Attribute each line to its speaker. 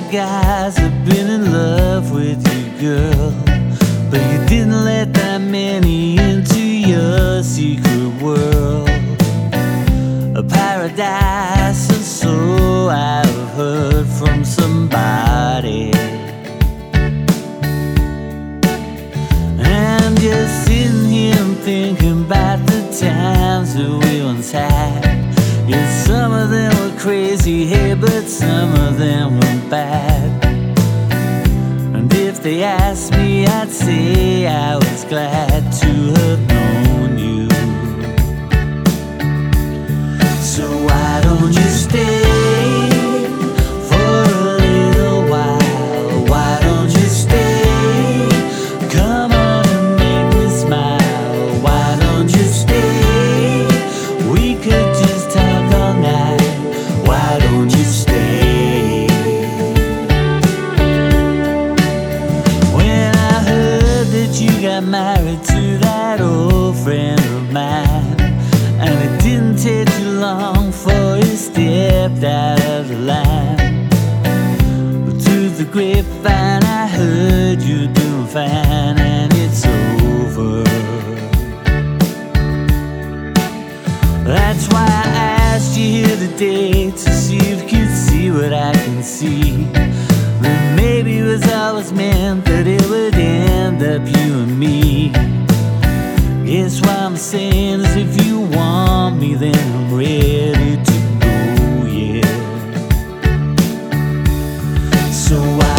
Speaker 1: guys have been in love with you, girl, but you didn't let that many into your secret world. A paradise, or so I've heard from somebody. And just sitting here and thinking about the times that we once had. Yes, some of them were crazy, hey, but some of them were bad. And if they asked me, I'd say I was glad to have known you. So why don't you stay for a little while? Why don't you stay? Come on and make me smile. Why don't you stay? We could just talk all night. Why don't you stay? When I heard that you got married to that old friend of mine, and it didn't take too long for you stepped out of the line, but through the grapevine I heard you doing fine, and it's over. That's why I asked you here today, to see if you could see what I can see. That maybe it was always meant that it would end up you and me. Guess what I'm saying is, if you want me, then I'm ready to go, yeah. So